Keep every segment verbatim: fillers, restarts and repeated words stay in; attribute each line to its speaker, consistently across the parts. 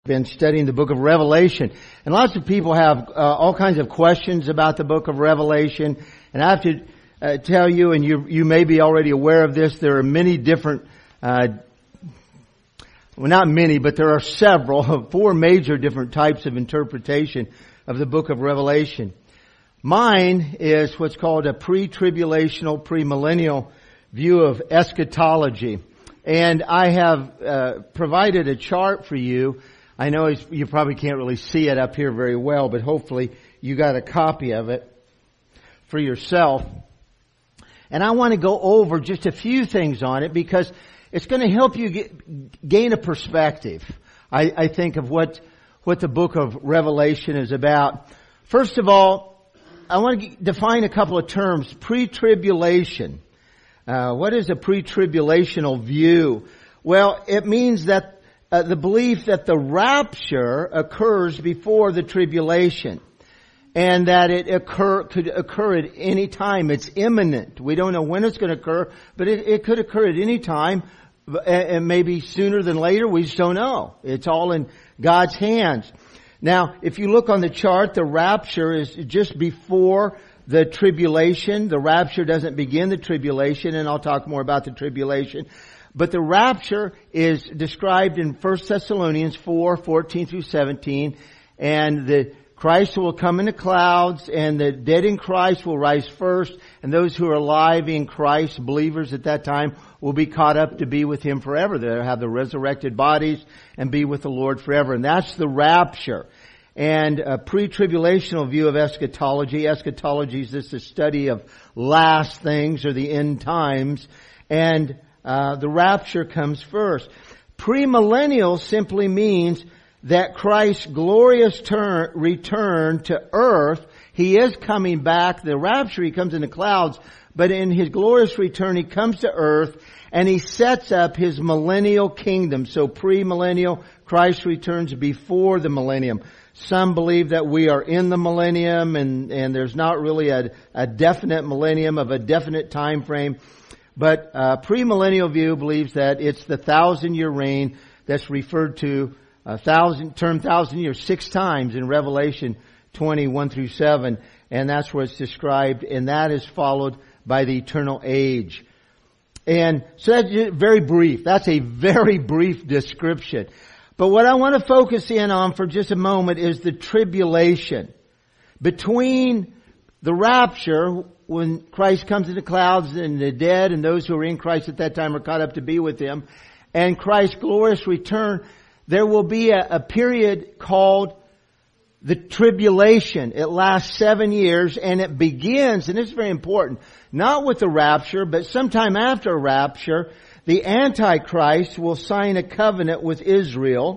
Speaker 1: Been studying the book of Revelation, and lots of people have uh, all kinds of questions about the book of Revelation. And I have to uh, tell you, and you you may be already aware of this, there are many different, uh, well, not many, but there are several, four major different types of interpretation of the book of Revelation. Mine is what's called a pre-tribulational, premillennial view of eschatology, and I have uh, provided a chart for you. I know you probably can't really see it up here very well, but hopefully you got a copy of it for yourself. And I want to go over just a few things on it because it's going to help you get, gain a perspective, I, I think, of what, what the book of Revelation is about. First of all, I want to define a couple of terms. Pre-tribulation. Uh, what is a pre-tribulational view? Well, it means that Uh, the belief that the rapture occurs before the tribulation, and that it occur could occur at any time. It's imminent. We don't know when it's going to occur, but it, it could occur at any time, and maybe sooner than later. We just don't know. It's all in God's hands. Now, if you look on the chart, the rapture is just before the tribulation. The rapture doesn't begin the tribulation, and I'll talk more about the tribulation. But the rapture is described in First Thessalonians four, fourteen through seventeen. And the Christ will come in the clouds, and the dead in Christ will rise first. And those who are alive in Christ, believers at that time, will be caught up to be with Him forever. They'll have the resurrected bodies and be with the Lord forever. And that's the rapture. And a pre-tribulational view of eschatology. Eschatology is just the study of last things or the end times. And Uh, the rapture comes first. Premillennial simply means that Christ's glorious turn, return to earth, He is coming back. The rapture, He comes in the clouds, but in His glorious return, He comes to earth and He sets up His millennial kingdom. So premillennial, Christ returns before the millennium. Some believe that we are in the millennium, and, and there's not really a, a definite millennium of a definite time frame. But uh, premillennial view believes that it's the thousand year reign that's referred to, a thousand, term thousand years, six times in Revelation twenty, one through seven. And that's where it's described, and that is followed by the eternal age. And so that's very brief. That's a very brief description. But what I want to focus in on for just a moment is the tribulation. Between the rapture, when Christ comes in the clouds, and the dead and those who are in Christ at that time are caught up to be with Him, and Christ's glorious return, there will be a, a period called the tribulation. It lasts seven years, and it begins, and it's very important, not with the rapture, but sometime after rapture, the Antichrist will sign a covenant with Israel,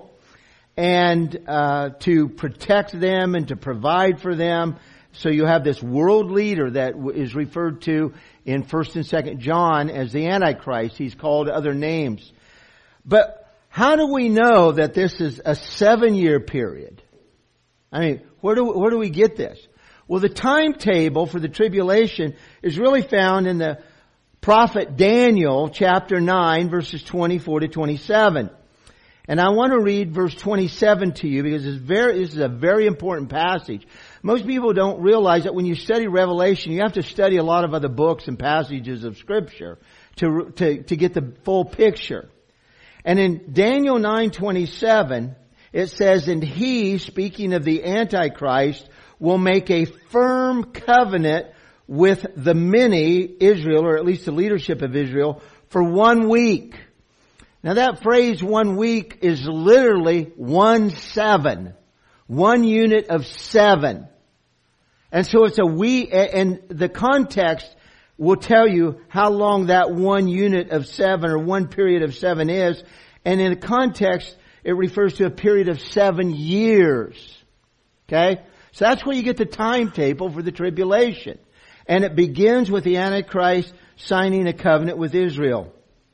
Speaker 1: and uh to protect them and to provide for them. So you have this world leader that is referred to in First and Second John as the Antichrist. He's called other names. But how do we know that this is a seven-year period? I mean, where do where do we get this? Well, the timetable for the tribulation is really found in the prophet Daniel, chapter nine, verses twenty-four to twenty-seven. And I want to read verse twenty-seven to you because it's very, this is a very important passage. Most people don't realize that when you study Revelation, you have to study a lot of other books and passages of Scripture to, to, to get the full picture. And in Daniel nine twenty-seven, it says, "And he," speaking of the Antichrist, "will make a firm covenant with the many," Israel, or at least the leadership of Israel, "for one week." Now that phrase, one week, is literally one seven. One unit of seven. And so it's a week, and the context will tell you how long that one unit of seven or one period of seven is. And in the context, it refers to a period of seven years. Okay? So that's where you get the timetable for the tribulation. And it begins with the Antichrist signing a covenant with Israel.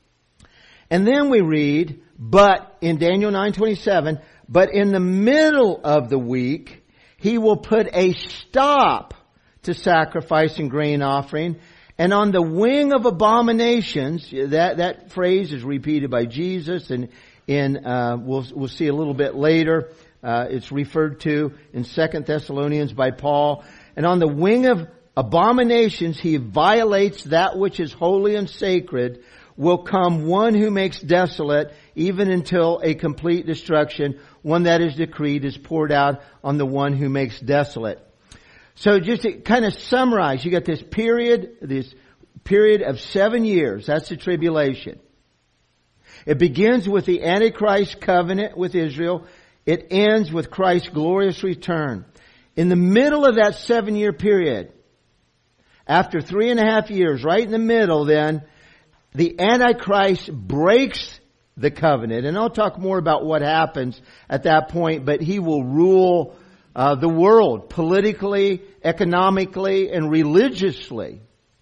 Speaker 1: And then we read, but in Daniel nine twenty-seven, "But in the middle of the week, he will put a stop to sacrifice and grain offering, And on the wing of abominations, that, that phrase is repeated by Jesus, and in, uh, we'll, we'll see a little bit later. Uh, it's referred to in Second Thessalonians by Paul. And on the wing of abominations, he violates that which is holy and sacred, will come one who makes desolate, even until a complete destruction, one that is decreed is poured out on the one who makes desolate. So just to kind of summarize, you got this period, this period of seven years. That's the tribulation. It begins with the Antichrist covenant with Israel. It ends with Christ's glorious return. In the middle of that seven year period, after three and a half years, right in the middle then, the Antichrist breaks the covenant. And I'll talk more about what happens at that point, but he will rule uh, the world politically, economically, and religiously.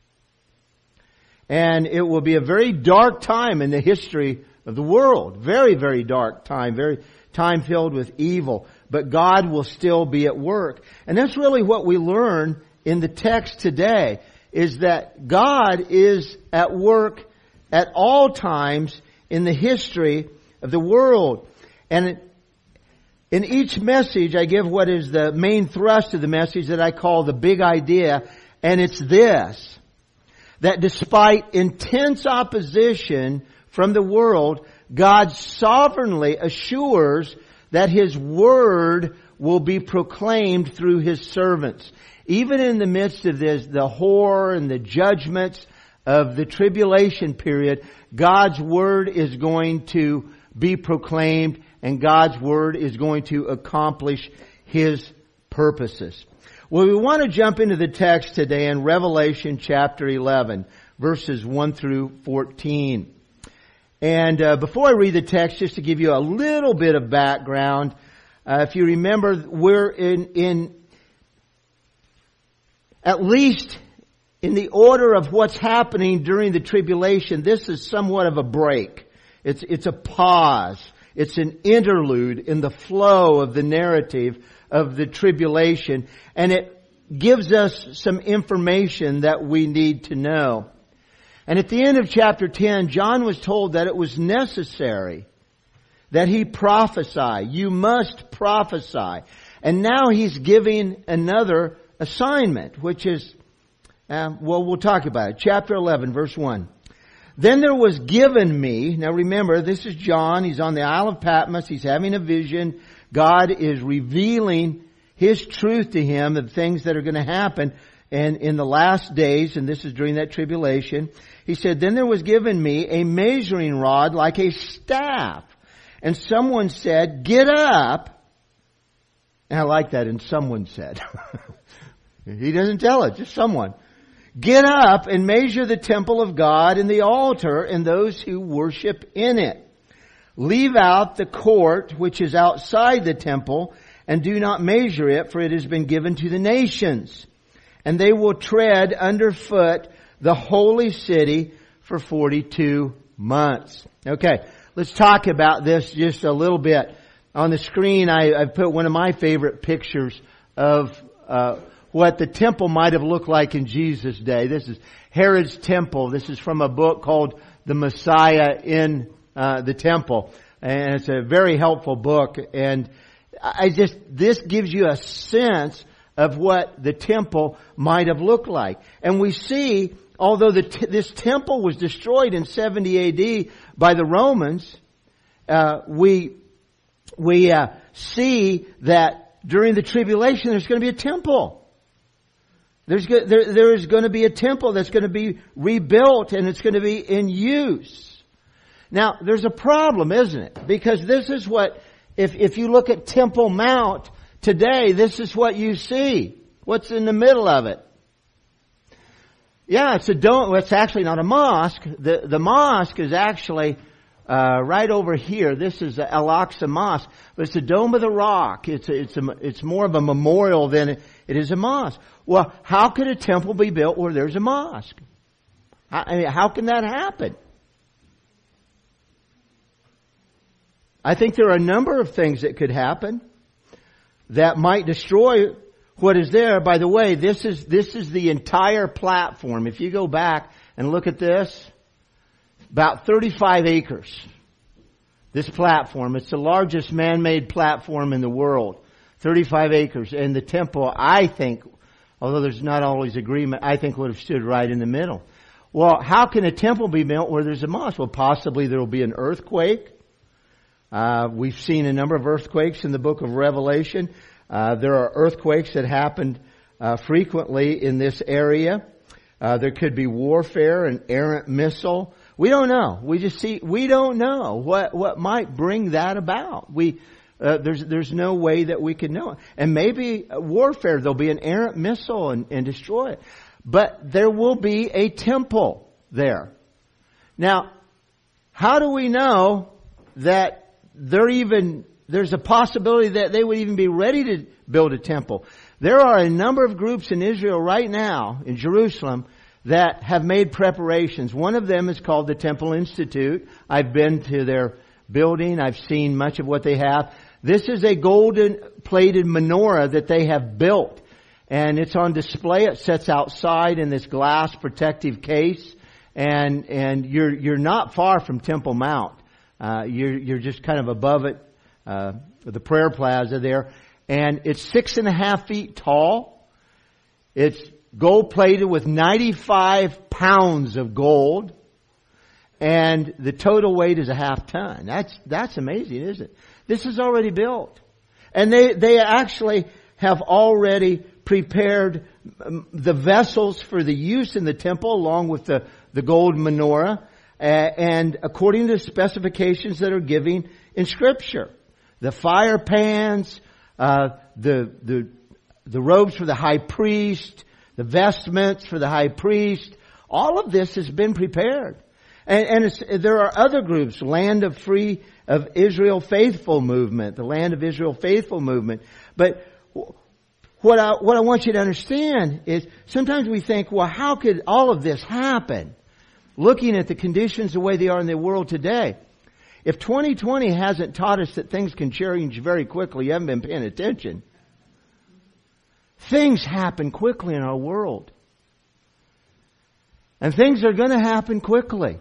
Speaker 1: And it will be a very dark time in the history of the world. Very, very dark time. Very time filled with evil. But God will still be at work. And that's really what we learn in the text today, is that God is at work at all times in the history of the world. And in each message, I give what is the main thrust of the message that I call the big idea. And it's this: that despite intense opposition from the world, God sovereignly assures that His Word will be proclaimed through His servants. Even in the midst of this, the horror and the judgments of the tribulation period, God's Word is going to be proclaimed, and God's Word is going to accomplish His purposes. Well, we want to jump into the text today in Revelation chapter eleven, verses one through fourteen. And uh, before I read the text, just to give you a little bit of background, uh, if you remember, we're in, in at least in the order of what's happening during the tribulation, this is somewhat of a break. It's, it's a pause. It's an interlude in the flow of the narrative of the tribulation. And it gives us some information that we need to know. And at the end of chapter ten, John was told that it was necessary that he prophesy. You must prophesy. And now he's giving another assignment, which is, uh, well, we'll talk about it. Chapter eleven, verse one. Then there was given me, now remember, this is John. He's on the Isle of Patmos. He's having a vision. God is revealing His truth to him of things that are going to happen and in the last days, and this is during that tribulation. He said, then there was given me a measuring rod like a staff. And someone said, get up. And I like that, and someone said. He doesn't tell it, just someone. Get up and measure the temple of God and the altar and those who worship in it. Leave out the court which is outside the temple, and do not measure it, for it has been given to the nations. And they will tread underfoot the holy city for forty-two months. Okay, let's talk about this just a little bit. On the screen, I, I've put one of my favorite pictures of uh, what the temple might have looked like in Jesus' day. This is Herod's temple. This is from a book called The Messiah in uh, the Temple. And it's a very helpful book. And I just, this gives you a sense of what the temple might have looked like. And we see, although the t- this temple was destroyed in seventy A D by the Romans, uh, we we uh, see that during the tribulation there's going to be a temple. There's go- there, there is going to be a temple that's going to be rebuilt, and it's going to be in use. Now, there's a problem, isn't it? Because this is what, if if you look at Temple Mount today, this is what you see. What's in the middle of it? Yeah, it's a dome. Well, it's actually not a mosque. The the mosque is actually uh, right over here. This is the Al-Aqsa Mosque, but it's the Dome of the Rock. It's a, it's a, it's more of a memorial than it, it is a mosque. Well, how could a temple be built where there's a mosque? I mean, how can that happen? I think there are a number of things that could happen that might destroy what is there. By the way, this is this is the entire platform. If you go back and look at this, about thirty-five acres. This platform, it's the largest man-made platform in the world. thirty-five acres. And the temple, I think, although there's not always agreement, I think would have stood right in the middle. Well, how can a temple be built where there's a mosque? Well, possibly there will be an earthquake. Uh, we've seen a number of earthquakes in the book of Revelation. Uh, there are earthquakes that happened uh, frequently in this area. Uh, there could be warfare, an errant missile. We don't know. We just see, we don't know what, what might bring that about. We, uh, there's, there's no way that we can know it. And maybe warfare, there'll be an errant missile and, and destroy it. But there will be a temple there. Now, how do we know that they're even, there's a possibility that they would even be ready to build a temple? There are a number of groups in Israel right now, in Jerusalem, that have made preparations. One of them is called the Temple Institute. I've been to their building. I've seen much of what they have. This is a golden plated menorah that they have built. And it's on display. It sits outside in this glass protective case. And, and you're, you're not far from Temple Mount. Uh, you're, you're just kind of above it, uh, the prayer plaza there. And it's six and a half feet tall. It's gold plated with ninety-five pounds of gold. And the total weight is a half ton. That's, that's amazing, isn't it? This is already built. And they, they actually have already prepared the vessels for the use in the temple along with the, the gold menorah. Uh, and according to the specifications that are given in Scripture. The fire pans, uh, the, the, the robes for the high priest, the vestments for the high priest, all of this has been prepared. And, and it's, there are other groups, Land of Free of Israel Faithful Movement, the Land of Israel Faithful Movement. But what I, what I want you to understand is sometimes we think, well, how could all of this happen? Looking at the conditions the way they are in the world today. If twenty twenty hasn't taught us that things can change very quickly, you haven't been paying attention. Things happen quickly in our world. And things are going to happen quickly.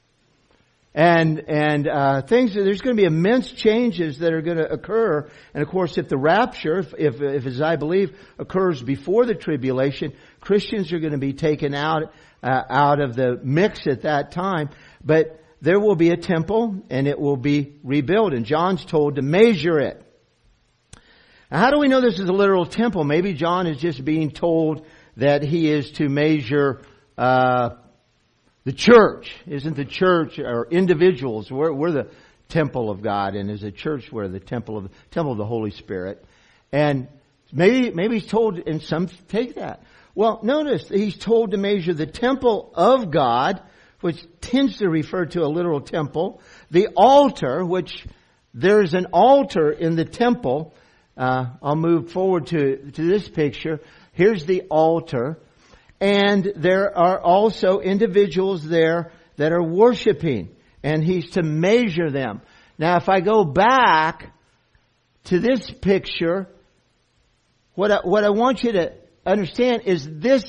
Speaker 1: And, and, uh, things, there's going to be immense changes that are going to occur. And of course, if the rapture, if, if, if as I believe, occurs before the tribulation, Christians are going to be taken out, uh, out of the mix at that time. But there will be a temple and it will be rebuilt. And John's told to measure it. Now, how do we know this is a literal temple? Maybe John is just being told that he is to measure, uh, the church. Isn't the church or individuals? We're, we're the temple of God, and as a church, we're the temple of temple of the Holy Spirit. And maybe maybe he's told, and some take that. Well, notice he's told to measure the temple of God, which tends to refer to a literal temple. The altar, which there's an altar in the temple. Uh, I'll move forward to to this picture. Here's the altar. And there are also individuals there that are worshiping. And he's to measure them. Now, if I go back to this picture, what I, what I want you to understand is this.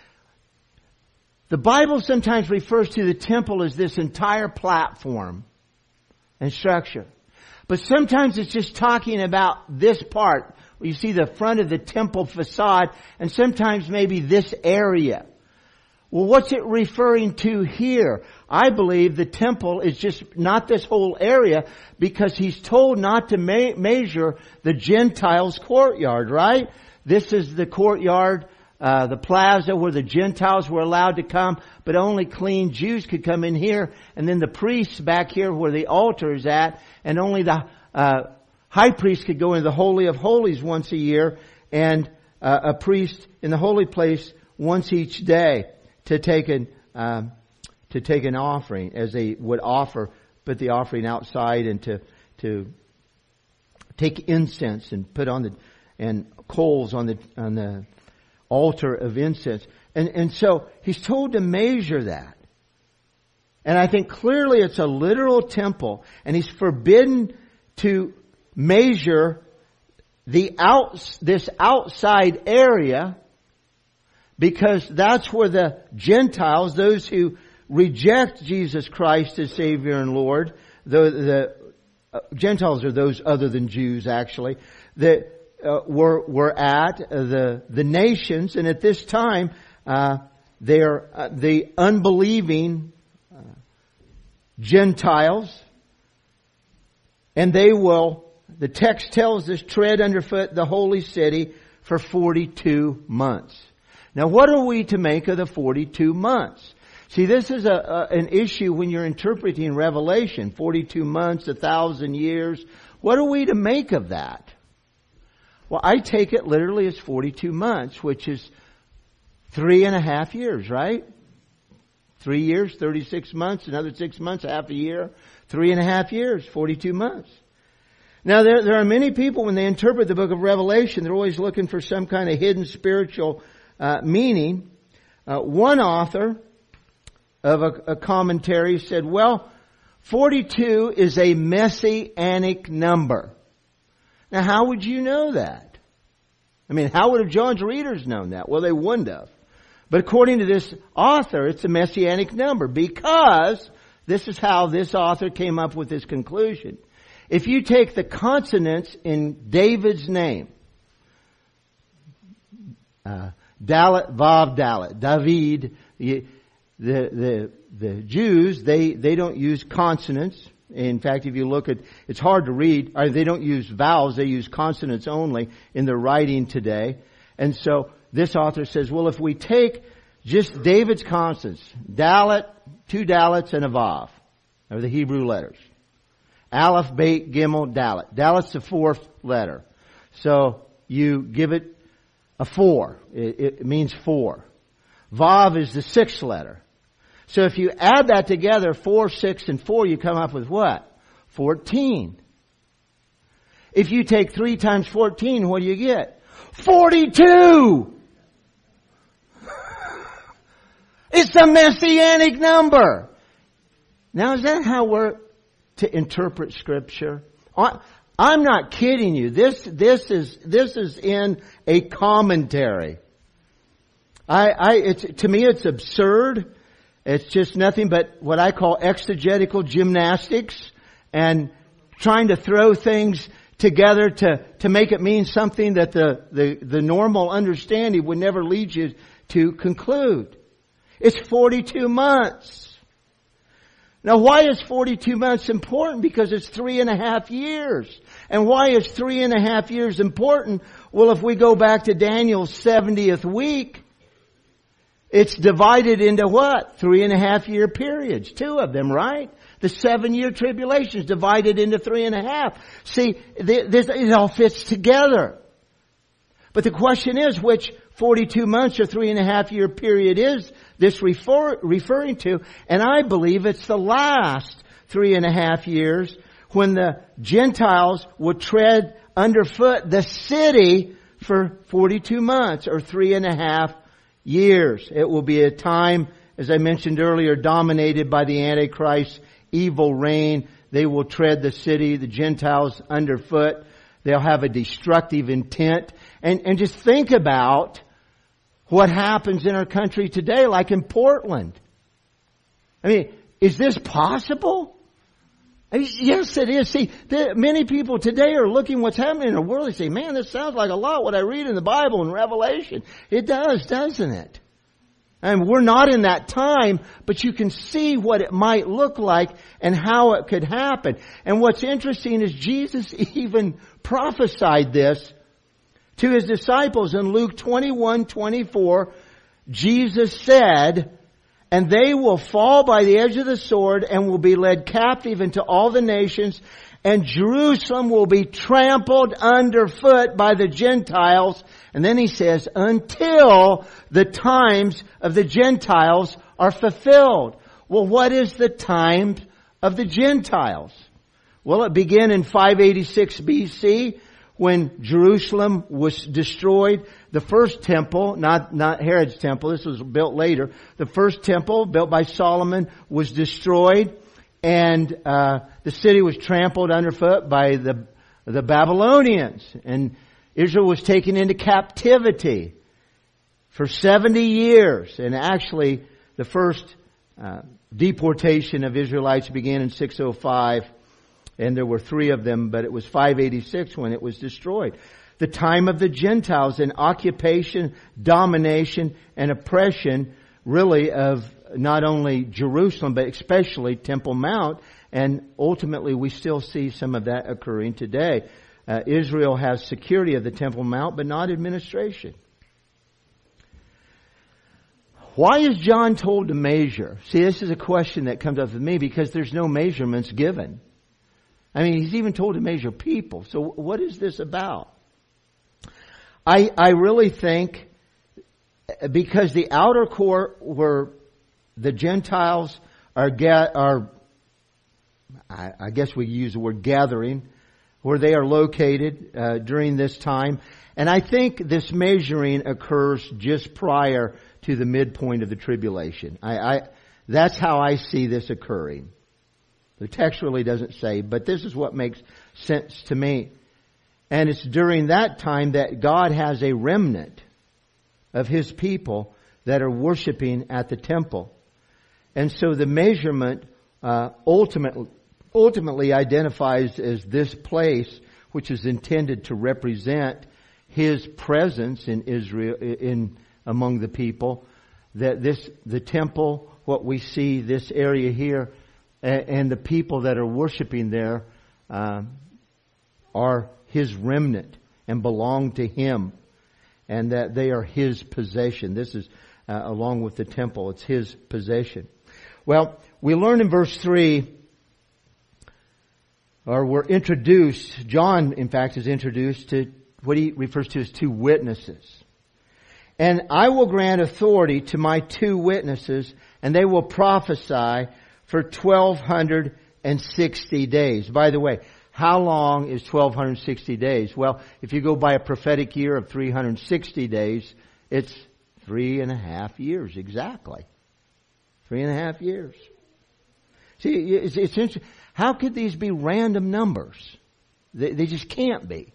Speaker 1: The Bible sometimes refers to the temple as this entire platform and structure. But sometimes it's just talking about this part. You see the front of the temple facade, and sometimes maybe this area. Well, what's it referring to here? I believe the temple is just not this whole area, because he's told not to me- measure the Gentiles' courtyard, right? This is the courtyard, uh, the plaza where the Gentiles were allowed to come, but only clean Jews could come in here. And then the priests back here where the altar is at, and only the uh high priest could go into the Holy of Holies once a year, and uh, a priest in the holy place once each day to take an um, to take an offering, as they would offer, put the offering outside, and to to take incense and put on the and coals on the on the altar of incense. And and so he's told to measure that. And I think clearly it's a literal temple, and he's forbidden to measure the outs, this outside area, because that's where the Gentiles, those who reject Jesus Christ as Savior and Lord, the, the uh, Gentiles are those other than Jews actually, that uh, were, were at uh, the, the nations, and at this time, uh, they're uh, the unbelieving uh, Gentiles, and they will, the text tells us, tread underfoot the holy city for forty-two months. Now what are we to make of the forty-two months? See, this is a, a an issue when you're interpreting Revelation. forty-two months, a thousand years. What are we to make of that? Well, I take it literally as forty-two months, which is three and a half years, right? Three years, thirty-six months, another six months, half a year. Three and a half years, forty-two months. Now, there, there are many people, when they interpret the book of Revelation, they're always looking for some kind of hidden spiritual uh, meaning. Uh, one author of a, a commentary said, well, forty-two is a messianic number. Now, how would you know that? I mean, how would have John's readers known that? Well, they wouldn't have. But according to this author, it's a messianic number because this is how this author came up with this conclusion. If you take the consonants in David's name, uh, Dalet, Vav, Dalet, David, the, the, the Jews, they, they don't use consonants. In fact, if you look at, it's hard to read, or they don't use vowels, they use consonants only in their writing today. And so this author says, well, if we take just David's consonants, Dalet, two Dalets and a Vav, or the Hebrew letters. Aleph, Beit, Gimel, Dalet. Dalet's the fourth letter. So you give it a four. It, it means four. Vav is the sixth letter. So if you add that together, four, six, and four, you come up with what? fourteen. If you take three times fourteen, what do you get? forty-two! It's a messianic number. Now, is that how we're to interpret Scripture? I'm not kidding you. This, this is, this is in a commentary. I, I, it's, to me it's absurd. It's just nothing but what I call exegetical gymnastics and trying to throw things together to, to make it mean something that the, the, the normal understanding would never lead you to conclude. It's forty-two months. Now, why is forty-two months important? Because it's three and a half years. And why is three and a half years important? Well, if we go back to Daniel's seventieth week, it's divided into what? Three and a half year periods. Two of them, right? The seven year tribulation is divided into three and a half. See, this, it all fits together. But the question is, which forty-two months or three and a half year period is this refer, referring to? And I believe it's the last three and a half years when the Gentiles would tread underfoot the city for forty-two months or three and a half years. It will be a time, as I mentioned earlier, dominated by the Antichrist's evil reign. They will tread the city, the Gentiles, underfoot. They'll have a destructive intent. And, and just think about what happens in our country today, like in Portland. I mean, is this possible? I mean, yes, it is. See, there, many people today are looking what's happening in the world and say, man, this sounds like a lot what I read in the Bible and Revelation. It does, doesn't it? And we're not in that time, but you can see what it might look like and how it could happen. And what's interesting is Jesus even prophesied this to His disciples in Luke twenty-one twenty-four. Jesus said, and they will fall by the edge of the sword and will be led captive into all the nations, and Jerusalem will be trampled underfoot by the Gentiles. And then He says, until the times of the Gentiles are fulfilled. Well, what is the time of the Gentiles? Well, it began in five eighty-six B C when Jerusalem was destroyed. The first temple, not, not Herod's temple, this was built later. The first temple built by Solomon was destroyed, and uh, the city was trampled underfoot by the, the Babylonians. And Israel was taken into captivity for seventy years. And actually, the first uh, deportation of Israelites began in six oh five And there were three of them, but it was five eighty-six when it was destroyed. The time of the Gentiles in occupation, domination, and oppression, really of not only Jerusalem, but especially Temple Mount. And ultimately, we still see some of that occurring today. Uh, Israel has security of the Temple Mount, but not administration. Why is John told to measure? See, this is a question that comes up with me because there's no measurements given. I mean, he's even told to measure people. So what is this about? I I really think because the outer court where the Gentiles are, ga- are I, I guess we use the word gathering, where they are located uh, during this time. And I think this measuring occurs just prior to the midpoint of the tribulation. I, I that's how I see this occurring. The text really doesn't say, but this is what makes sense to me. And it's during that time that God has a remnant of His people that are worshiping at the temple. And so the measurement uh, ultimately, ultimately identifies as this place which is intended to represent His presence in Israel, in among the people. That this, the temple, what we see, this area here, and the people that are worshiping there uh, are His remnant and belong to Him, and that they are His possession. This is uh, along with the temple; it's His possession. Well, we learn in verse three, or we're introduced. John, in fact, is introduced to what he refers to as two witnesses. And I will grant authority to my two witnesses, and they will prophesy for twelve sixty days. By the way, how long is twelve sixty days? Well, if you go by a prophetic year of three hundred sixty days, it's three and a half years exactly. Three and a half years. See, it's, it's interesting. How could these be random numbers? They, they just can't be.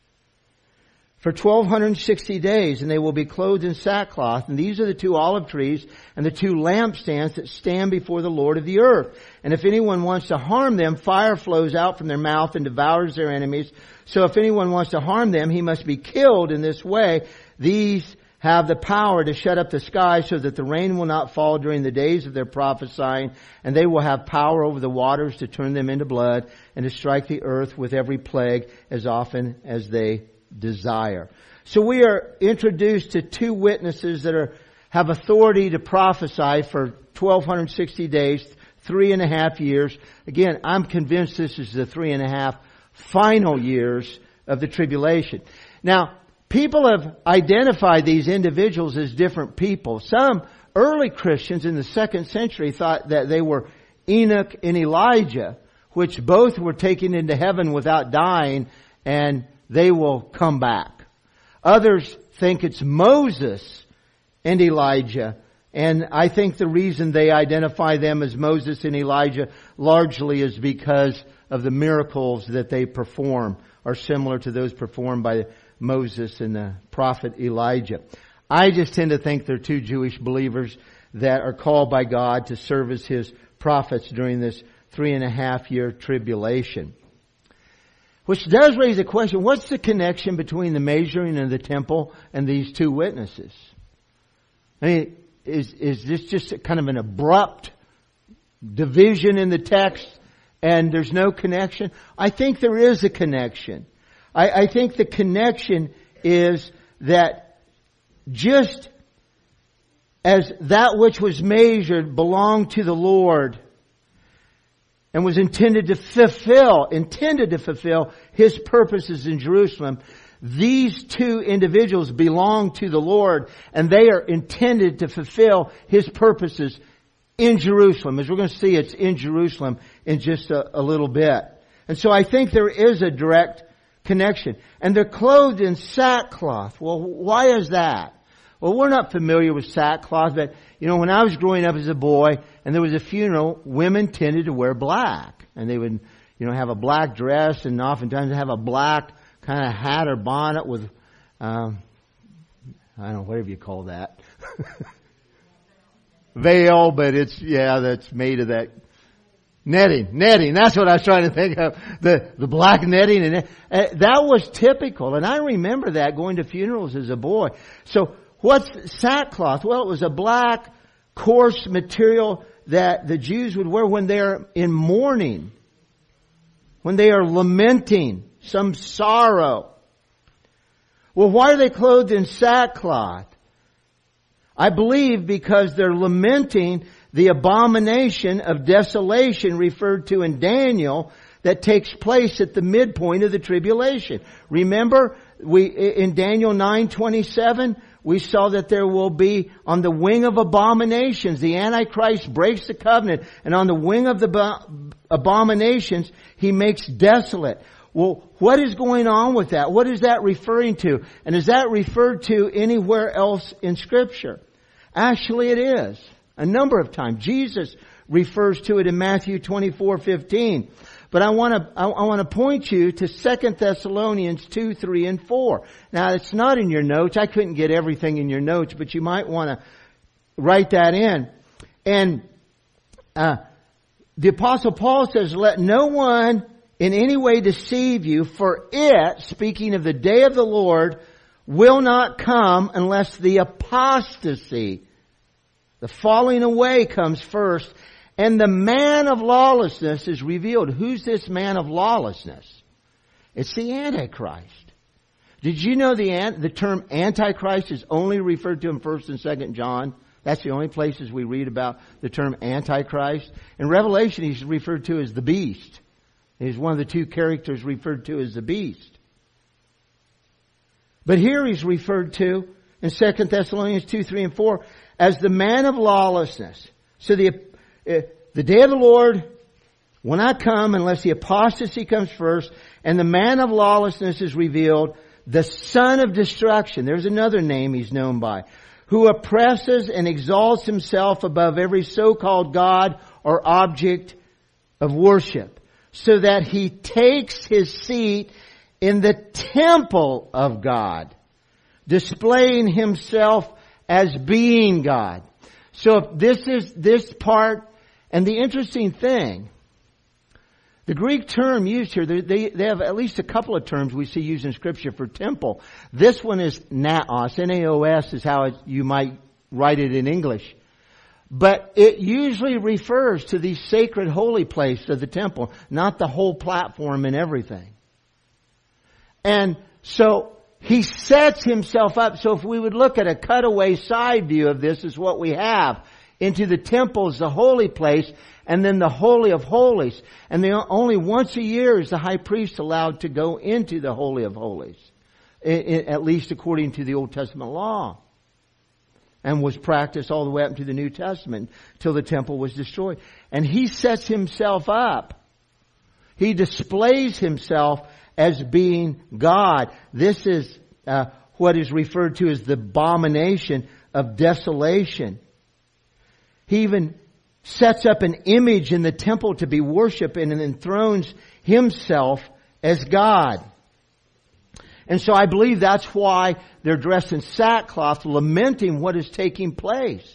Speaker 1: For twelve sixty days, and they will be clothed in sackcloth. And these are the two olive trees and the two lampstands that stand before the Lord of the earth. And if anyone wants to harm them, fire flows out from their mouth and devours their enemies. So if anyone wants to harm them, he must be killed in this way. These have the power to shut up the sky so that the rain will not fall during the days of their prophesying. And they will have power over the waters to turn them into blood and to strike the earth with every plague as often as they desire. So we are introduced to two witnesses that are have authority to prophesy for twelve sixty days, three and a half years. Again, I'm convinced this is the three and a half final years of the tribulation. Now, people have identified these individuals as different people. Some early Christians in the second century thought that they were Enoch and Elijah, which both were taken into heaven without dying, and they will come back. Others think it's Moses and Elijah. And I think the reason they identify them as Moses and Elijah largely is because of the miracles that they perform are similar to those performed by Moses and the prophet Elijah. I just tend to think they're two Jewish believers that are called by God to serve as His prophets during this three and a half year tribulation. Which does raise a question, what's the connection between the measuring of the temple and these two witnesses? I mean, is, is this just a kind of an abrupt division in the text and there's no connection? I think there is a connection. I, I think the connection is that just as that which was measured belonged to the Lord and was intended to fulfill, intended to fulfill His purposes in Jerusalem, these two individuals belong to the Lord, and they are intended to fulfill His purposes in Jerusalem. As we're going to see, it's in Jerusalem in just a, a little bit. And so I think there is a direct connection. And they're clothed in sackcloth. Well, why is that? Well, we're not familiar with sackcloth, but, you know, when I was growing up as a boy and there was a funeral, women tended to wear black. And they would, you know, have a black dress and oftentimes have a black kind of hat or bonnet with, um, I don't know, whatever you call that. Veil, but it's, yeah, that's made of that Netting, netting. That's what I was trying to think of. The, the black netting. And uh, that was typical. And I remember that going to funerals as a boy. So what's sackcloth? Well, it was a black, coarse material that the Jews would wear when they're in mourning. When they are lamenting some sorrow. Well, why are they clothed in sackcloth? I believe because they're lamenting the abomination of desolation referred to in Daniel that takes place at the midpoint of the tribulation. Remember, we in Daniel nine twenty-seven, we saw that there will be on the wing of abominations, the Antichrist breaks the covenant, and on the wing of the abominations, he makes desolate. Well, what is going on with that? What is that referring to? And is that referred to anywhere else in Scripture? Actually, it is. A number of times. Jesus refers to it in Matthew twenty-four fifteen. But I want to, I, I want to point you to Second Thessalonians two, three, and four. Now, it's not in your notes. I couldn't get everything in your notes, but you might want to write that in. And, uh, the Apostle Paul says, let no one in any way deceive you, for it, speaking of the day of the Lord, will not come unless the apostasy, the falling away, comes first, and the man of lawlessness is revealed. Who's this man of lawlessness? It's the Antichrist. Did you know the the term Antichrist is only referred to in First and Second John? That's the only places we read about the term Antichrist. In Revelation, he's referred to as the beast. He's one of the two characters referred to as the beast. But here he's referred to in Second Thessalonians two, three, and four as the man of lawlessness. So the uh, the day of the Lord will not come unless the apostasy comes first, and the man of lawlessness is revealed, the son of destruction. There's another name he's known by. Who oppresses and exalts himself above every so-called God or object of worship, so that he takes his seat in the temple of God, displaying himself as being God. So this is this part, and the interesting thing, the Greek term used here, they, they have at least a couple of terms we see used in Scripture for temple. This one is naos, N A O S is how it, you might write it in English. But it usually refers to the sacred holy place of the temple, not the whole platform and everything. And so he sets himself up. So if we would look at a cutaway side view of this, is what we have. Into the temple is the holy place, and then the Holy of Holies. And the, only once a year is the high priest allowed to go into the Holy of Holies, at least according to the Old Testament law. And was practiced all the way up to the New Testament till the temple was destroyed. And he sets himself up. He displays himself as being God. This is uh, what is referred to as the abomination of desolation. He even sets up an image in the temple to be worshipped and enthrones himself as God. And so I believe that's why they're dressed in sackcloth, lamenting what is taking place.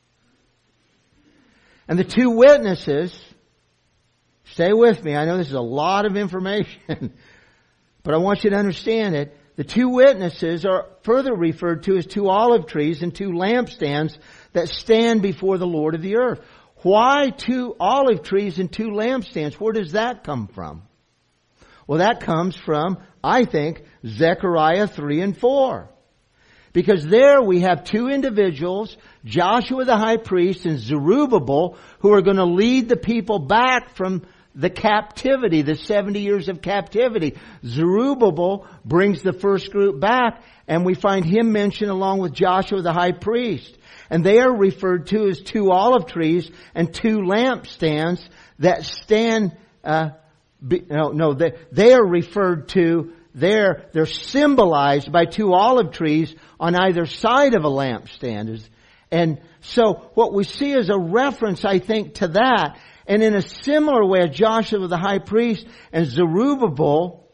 Speaker 1: And the two witnesses, stay with me, I know this is a lot of information, but I want you to understand it. The two witnesses are further referred to as two olive trees and two lampstands that stand before the Lord of the earth. Why two olive trees and two lampstands? Where does that come from? Well, that comes from, I think, Zechariah three and four. Because there we have two individuals, Joshua the high priest and Zerubbabel, who are going to lead the people back from the captivity, the seventy years of captivity. Zerubbabel brings the first group back, and we find him mentioned along with Joshua the high priest. And they are referred to as two olive trees and two lampstands that stand, uh, be, no, no, they, they are referred to, they're, they're symbolized by two olive trees on either side of a lampstand. And so what we see is a reference, I think, to that. And in a similar way, Joshua the high priest and Zerubbabel,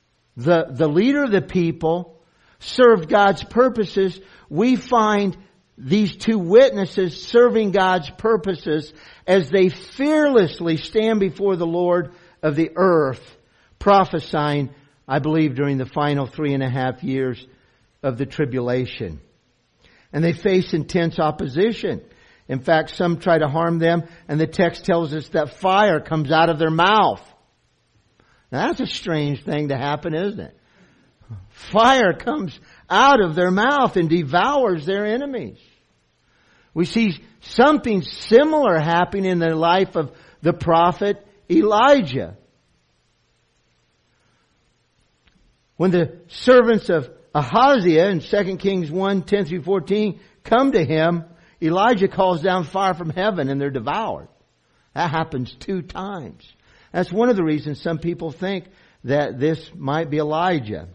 Speaker 1: the, the leader of the people, served God's purposes, we find these two witnesses serving God's purposes as they fearlessly stand before the Lord of the earth, prophesying, I believe, during the final three and a half years of the tribulation. And they face intense opposition. In fact, some try to harm them, and the text tells us that fire comes out of their mouth. Now, that's a strange thing to happen, isn't it? Fire comes out of their mouth and devours their enemies. We see something similar happening in the life of the prophet Elijah. When the servants of Ahaziah in Second Kings one, ten through fourteen come to him, Elijah calls down fire from heaven and they're devoured. That happens two times. That's one of the reasons some people think that this might be Elijah.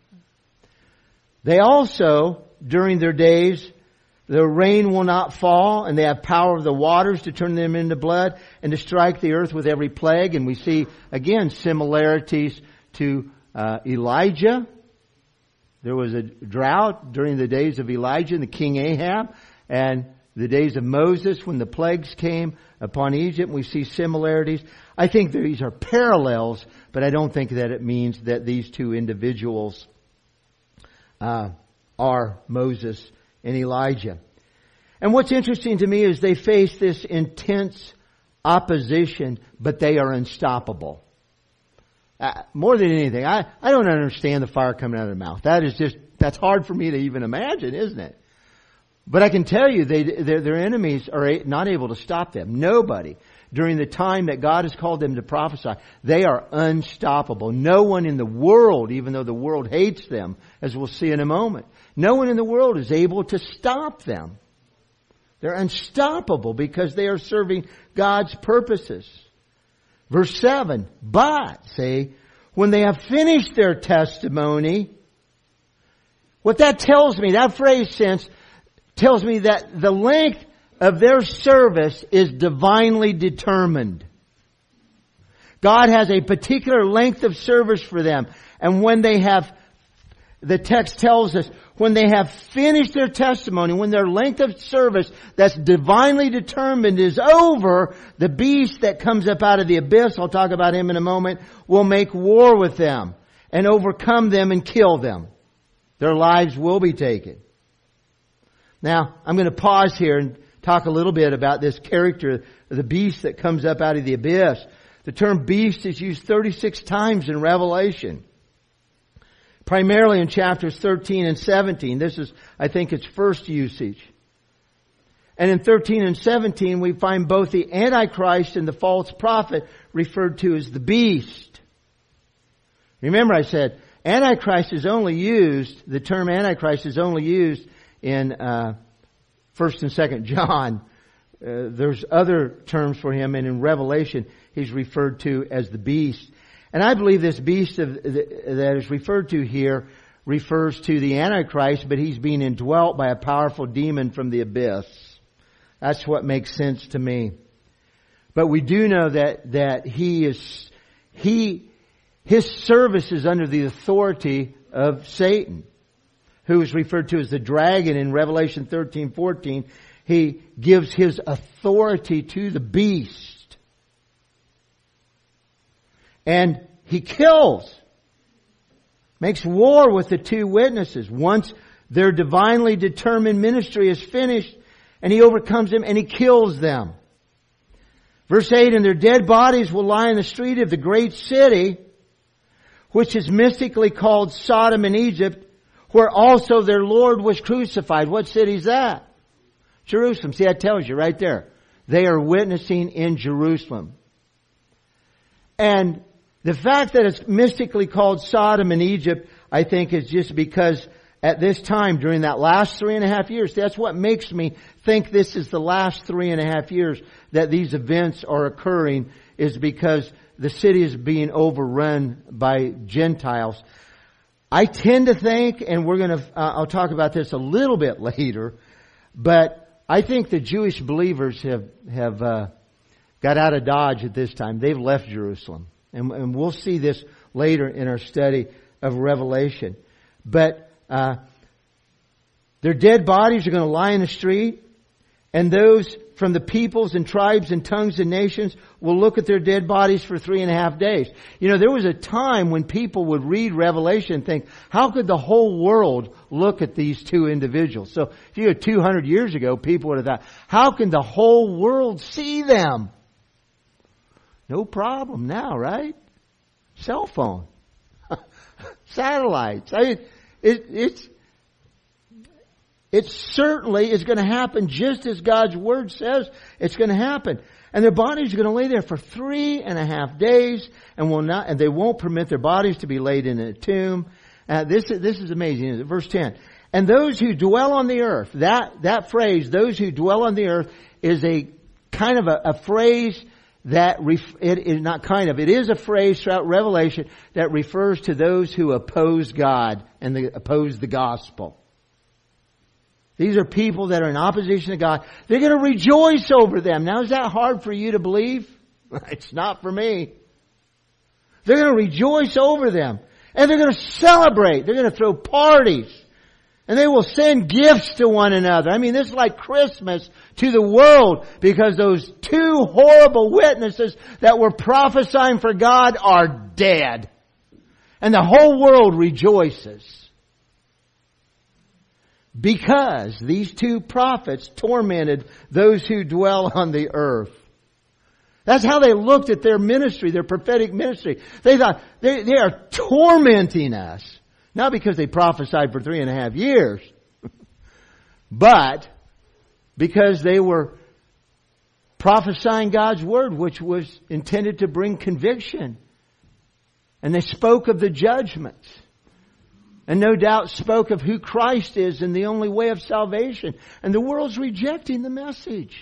Speaker 1: They also, during their days, the rain will not fall, and they have power of the waters to turn them into blood and to strike the earth with every plague. And we see, again, similarities to uh, Elijah. There was a drought during the days of Elijah and the king Ahab, and the days of Moses when the plagues came upon Egypt. We see similarities. I think these are parallels, but I don't think that it means that these two individuals uh, are Moses and Elijah. And what's interesting to me is they face this intense opposition, but they are unstoppable. Uh, more than anything, I, I don't understand the fire coming out of their mouth. That is just, that's hard for me to even imagine, isn't it? But I can tell you, they, their, their enemies are not able to stop them. Nobody. During the time that God has called them to prophesy, they are unstoppable. No one in the world, even though the world hates them, as we'll see in a moment, no one in the world is able to stop them. They're unstoppable because they are serving God's purposes. Verse seven, but, say, when they have finished their testimony, what that tells me, that phrase sense, tells me that the length of their service is divinely determined. God has a particular length of service for them. And when they have, the text tells us, when they have finished their testimony, when their length of service that's divinely determined is over, the beast that comes up out of the abyss, I'll talk about him in a moment, will make war with them and overcome them and kill them. Their lives will be taken. Now, I'm going to pause here and talk a little bit about this character, the beast that comes up out of the abyss. The term beast is used thirty-six times in Revelation. Primarily in chapters thirteen and seventeen. This is, I think, its first usage. And in thirteen and seventeen, we find both the Antichrist and the false prophet referred to as the beast. Remember I said, Antichrist is only used, the term Antichrist is only used in uh, First and Second John. Uh, there's other terms for him, and in Revelation he's referred to as the beast. And I believe this beast of, that is referred to here refers to the Antichrist, but he's being indwelt by a powerful demon from the abyss. That's what makes sense to me. But we do know that that he is he his service is under the authority of Satan, who is referred to as the dragon in Revelation thirteen fourteen. He gives his authority to the beast. And he kills. Makes war with the two witnesses. Once their divinely determined ministry is finished, and he overcomes them and he kills them. Verse eight, and their dead bodies will lie in the street of the great city, which is mystically called Sodom and Egypt, where also their Lord was crucified. What city is that? Jerusalem. See, that tells you right there. They are witnessing in Jerusalem. And the fact that it's mystically called Sodom and Egypt, I think, is just because at this time, during that last three and a half years, that's what makes me think this is the last three and a half years that these events are occurring, is because the city is being overrun by Gentiles. I tend to think, and we're going to, uh, I'll talk about this a little bit later, but I think the Jewish believers have, have, uh, got out of Dodge at this time. They've left Jerusalem. And, and we'll see this later in our study of Revelation. But, uh, Their dead bodies are going to lie in the street, and those from the peoples and tribes and tongues and nations will look at their dead bodies for three and a half days. You know, there was a time when people would read Revelation and think, how could the whole world look at these two individuals? So if you go two hundred years ago, people would have thought, how can the whole world see them? No problem now, right? Cell phone. Satellites. I mean, it, it's, it certainly is going to happen just as God's Word says it's going to happen. And their bodies are going to lay there for three and a half days, and will not, and they won't permit their bodies to be laid in a tomb. Uh, this, this is amazing. Verse ten. And those who dwell on the earth, that, that phrase, those who dwell on the earth, is a kind of a, a phrase that, ref, it is not kind of, it is a phrase throughout Revelation that refers to those who oppose God and the, oppose the gospel. These are people that are in opposition to God. They're going to rejoice over them. Now, is that hard for you to believe? It's not for me. They're going to rejoice over them. And they're going to celebrate. They're going to throw parties. And they will send gifts to one another. I mean, this is like Christmas to the world, because those two horrible witnesses that were prophesying for God are dead. And the whole world rejoices. Because these two prophets tormented those who dwell on the earth. That's how they looked at their ministry, their prophetic ministry. They thought, they, they are tormenting us. Not because they prophesied for three and a half years, but because they were prophesying God's Word, which was intended to bring conviction. And they spoke of the judgments. And no doubt spoke of who Christ is and the only way of salvation. And the world's rejecting the message.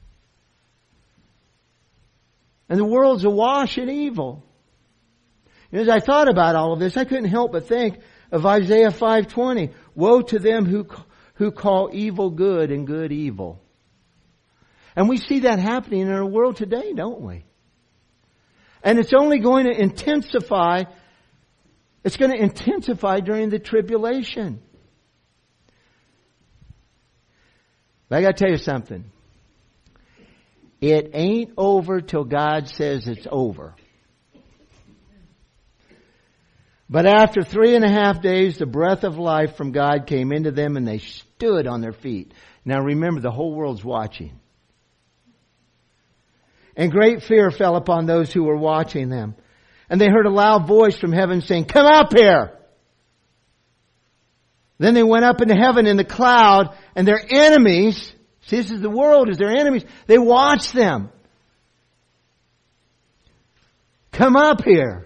Speaker 1: And the world's awash in evil. And as I thought about all of this, I couldn't help but think of Isaiah five twenty. Woe to them who, who call evil good and good evil. And we see that happening in our world today, don't we? And it's only going to intensify. It's going to intensify during the tribulation. But I got to tell you something. It ain't over till God says it's over. But after three and a half days, the breath of life from God came into them, and they stood on their feet. Now remember, the whole world's watching. And great fear fell upon those who were watching them. And they heard a loud voice from heaven saying, "Come up here!" Then they went up into heaven in the cloud, and their enemies, see, this is the world, is their enemies, they watched them. Come up here.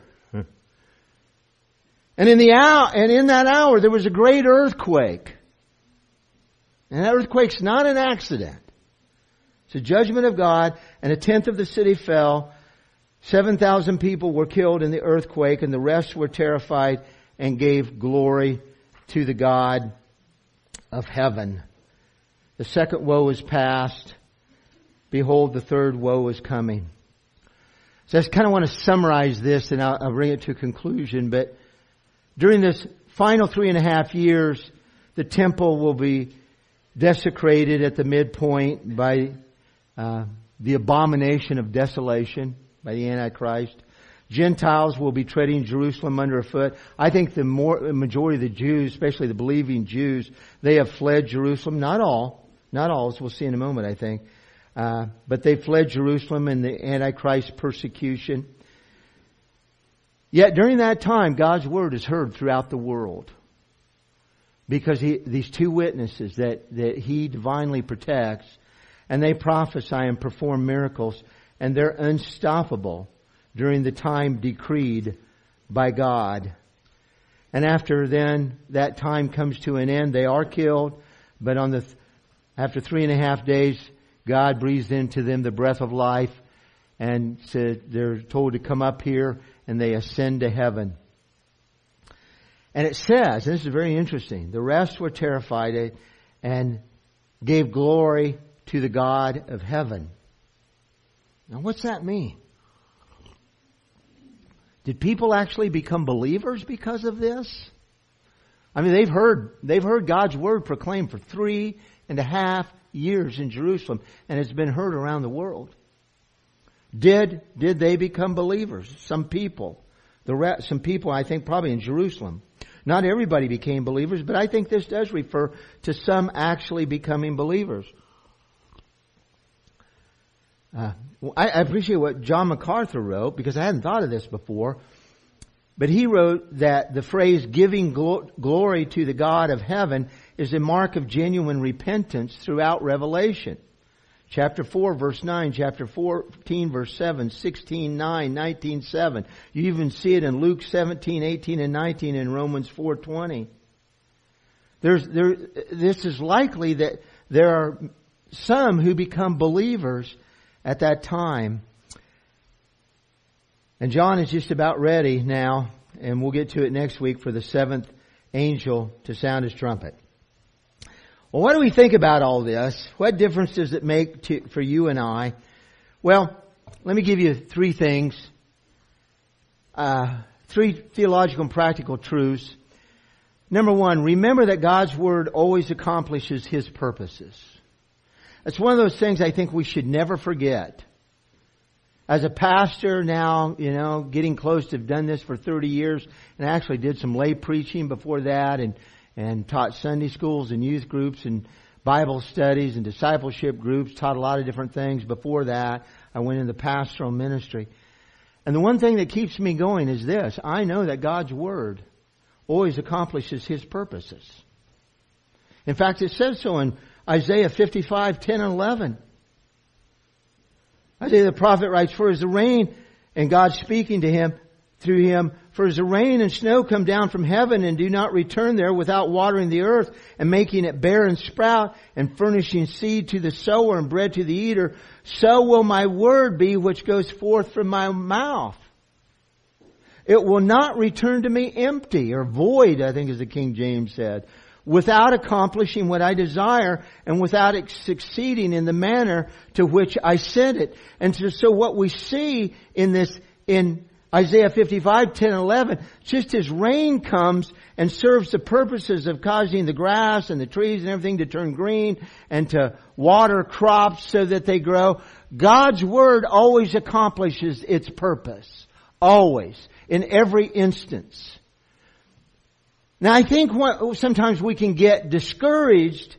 Speaker 1: And in the hour, and in that hour, there was a great earthquake. And that earthquake's not an accident. It's a judgment of God, and a tenth of the city fell. Seven thousand people were killed in the earthquake, and the rest were terrified and gave glory to the God of heaven. The second woe is past. Behold, the third woe is coming. So I just kind of want to summarize this, and I'll, I'll bring it to a conclusion. But during this final three and a half years, the temple will be desecrated at the midpoint by uh, the abomination of desolation, by the Antichrist. Gentiles will be treading Jerusalem underfoot. I think the more, the majority of the Jews, especially the believing Jews, they have fled Jerusalem. Not all. Not all, as we'll see in a moment, I think. Uh, but they fled Jerusalem in the Antichrist persecution. Yet during that time, God's Word is heard throughout the world. Because he, these two witnesses that, that He divinely protects, and they prophesy and perform miracles, and they're unstoppable during the time decreed by God. And after then that time comes to an end, they are killed, but on the after three and a half days, God breathes into them the breath of life, and said they're told to come up here, and they ascend to heaven. And it says, and this is very interesting, the rest were terrified and gave glory to the God of heaven. Now what's that mean? Did people actually become believers because of this? I mean, they've heard, they've heard God's Word proclaimed for three and a half years in Jerusalem, and it's been heard around the world. Did, did they become believers? Some people. The re- some people, I think, probably in Jerusalem. Not everybody became believers, but I think this does refer to some actually becoming believers. Uh, I, I appreciate what John MacArthur wrote, because I hadn't thought of this before. But he wrote that the phrase giving glo- glory to the God of heaven is a mark of genuine repentance throughout Revelation. Chapter four, verse nine, chapter fourteen, verse seven, sixteen, nine, nineteen, seven. You even see it in Luke seventeen, eighteen, and nineteen, and Romans four, twenty. There's, there, this is likely that there are some who become believers at that time. And John is just about ready now, and we'll get to it next week, for the seventh angel to sound his trumpet. Well, what do we think about all this? What difference does it make to, for you and I? Well, let me give you three things. Uh, three theological and practical truths. Number one, remember that God's Word always accomplishes His purposes. It's one of those things I think we should never forget. As a pastor now, you know, getting close to have done this for thirty years, and I actually did some lay preaching before that, and, and taught Sunday schools and youth groups and Bible studies and discipleship groups, taught a lot of different things before that. I went into pastoral ministry. And the one thing that keeps me going is this: I know that God's Word always accomplishes His purposes. In fact, it says so in Isaiah fifty-five, ten and eleven. Isaiah the prophet writes, "For as the rain," and God speaking to him through him, "for as the rain and snow come down from heaven and do not return there without watering the earth and making it bear and sprout and furnishing seed to the sower and bread to the eater, so will my word be which goes forth from my mouth. It will not return to me empty," or void, I think as the King James said, "without accomplishing what I desire and without succeeding in the manner to which I sent it." And so, so what we see in this, in Isaiah fifty-five, ten and eleven, just as rain comes and serves the purposes of causing the grass and the trees and everything to turn green and to water crops so that they grow, God's Word always accomplishes its purpose. Always. In every instance. Now, I think what sometimes we can get discouraged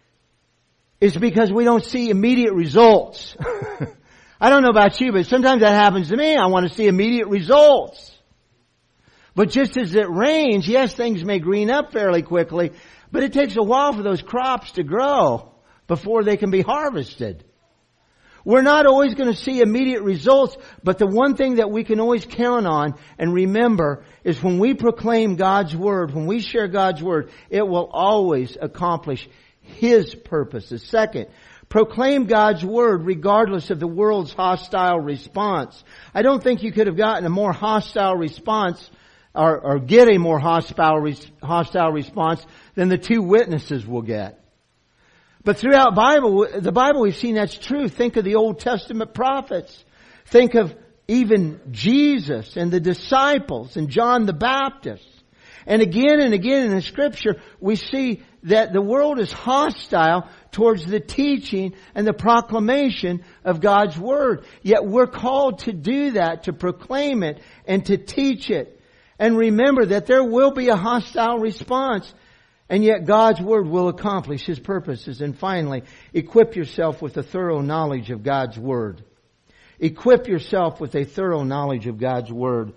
Speaker 1: is because we don't see immediate results. I don't know about you, but sometimes that happens to me. I want to see immediate results. But just as it rains, yes, things may green up fairly quickly, but it takes a while for those crops to grow before they can be harvested. We're not always going to see immediate results, but the one thing that we can always count on and remember is when we proclaim God's Word, when we share God's Word, it will always accomplish His purposes. Second, proclaim God's Word regardless of the world's hostile response. I don't think you could have gotten a more hostile response or, or get a more hostile, hostile response than the two witnesses will get. But throughout Bible, the Bible, we've seen that's true. Think of the Old Testament prophets. Think of even Jesus and the disciples and John the Baptist. And again and again in the Scripture, we see that the world is hostile towards the teaching and the proclamation of God's Word. Yet we're called to do that, to proclaim it and to teach it. And remember that there will be a hostile response. And yet God's Word will accomplish His purposes. And finally, equip yourself with a thorough knowledge of God's Word. Equip yourself with a thorough knowledge of God's Word.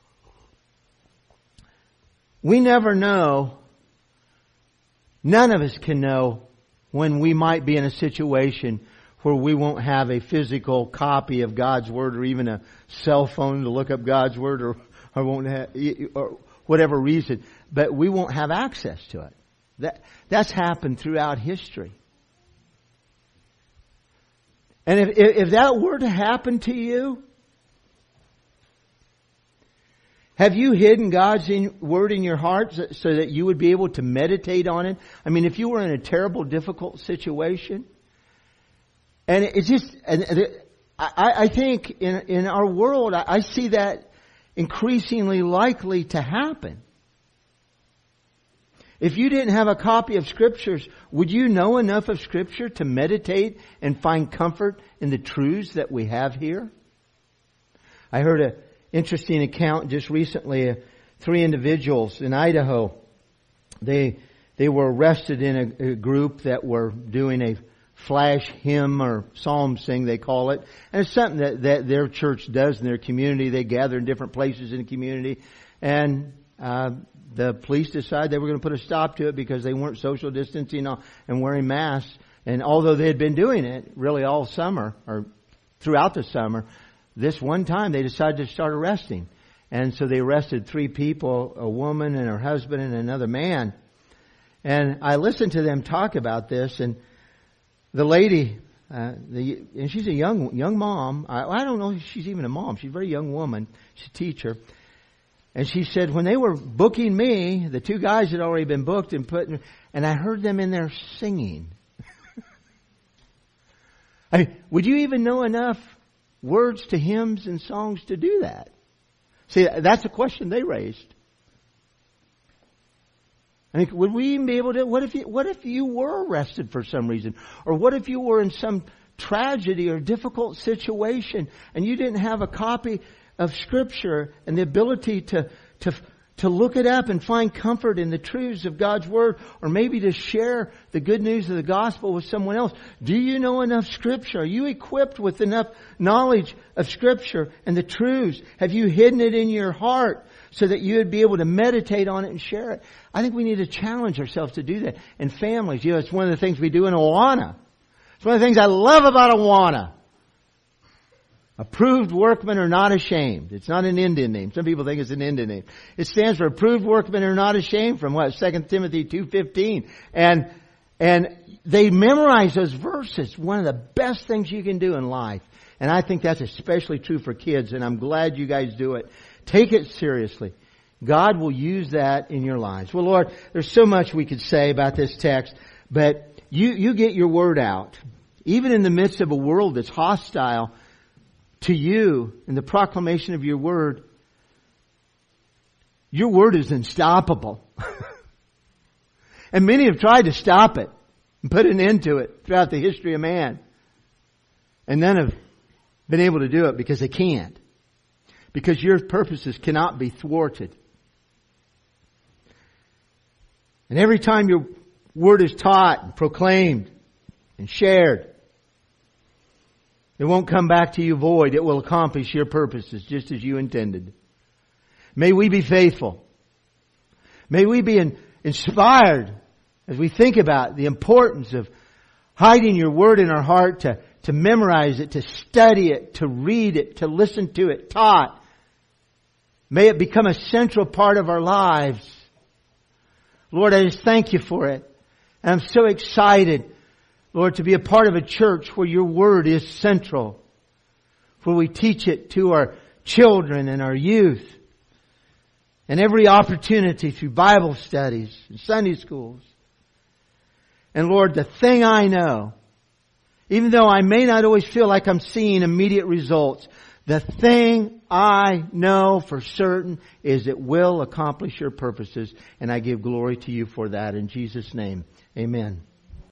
Speaker 1: We never know, none of us can know when we might be in a situation where we won't have a physical copy of God's Word or even a cell phone to look up God's Word or, or won't have, or whatever reason, but we won't have access to it. That, that's happened throughout history. And if, if that were to happen to you, have you hidden God's in, Word in your heart so that you would be able to meditate on it? I mean, if you were in a terrible, difficult situation, and it's just, and I, I think in, in our world, I, I see that increasingly likely to happen. If you didn't have a copy of Scriptures, would you know enough of Scripture to meditate and find comfort in the truths that we have here? I heard an interesting account just recently of three individuals in Idaho. They they were arrested in a, a group that were doing a flash hymn or psalm sing, they call it. And it's something that, that their church does in their community. They gather in different places in the community. And uh, the police decided they were going to put a stop to it because they weren't social distancing and wearing masks. And although they had been doing it really all summer or throughout the summer, this one time they decided to start arresting. And so they arrested three people, a woman and her husband and another man. And I listened to them talk about this, and the lady, uh, the, and she's a young young mom. I, I don't know if she's even a mom. She's a very young woman. She's a teacher. And she said, when they were booking me, the two guys had already been booked and put, in, and I heard them in there singing. I mean, would you even know enough words to hymns and songs to do that? See, that's a question they raised. I mean, would we even be able to, what if you, what if you were arrested for some reason? Or what if you were in some tragedy or difficult situation and you didn't have a copy of Scripture and the ability to, to, to look it up and find comfort in the truths of God's Word, or maybe to share the good news of the gospel with someone else? Do you know enough Scripture? Are you equipped with enough knowledge of Scripture and the truths? Have you hidden it in your heart so that you would be able to meditate on it and share it? I think we need to challenge ourselves to do that. And families, you know, it's one of the things we do in Awana. It's one of the things I love about Awana. Approved workmen are not ashamed. It's not an Indian name. Some people think it's an Indian name. It stands for approved workmen are not ashamed, from what? Second Timothy two fifteen. And, and they memorize those verses. One of the best things you can do in life. And I think that's especially true for kids, and I'm glad you guys do it. Take it seriously. God will use that in your lives. Well, Lord, there's so much we could say about this text, but you, you get your word out. Even in the midst of a world that's hostile to you in the proclamation of your word, your word is unstoppable. And many have tried to stop it and put an end to it throughout the history of man. And none have been able to do it because they can't. Because your purposes cannot be thwarted. And every time your word is taught and proclaimed and shared, it won't come back to you void. It will accomplish your purposes just as you intended. May we be faithful. May we be in, inspired as we think about the importance of hiding your word in our heart, to, to memorize it, to study it, to read it, to listen to it taught. May it become a central part of our lives. Lord, I just thank you for it. And I'm so excited, Lord, to be a part of a church where your word is central. Where we teach it to our children and our youth. And every opportunity through Bible studies and Sunday schools. And Lord, the thing I know, even though I may not always feel like I'm seeing immediate results, the thing I know for certain is it will accomplish your purposes. And I give glory to you for that in Jesus' name. Amen.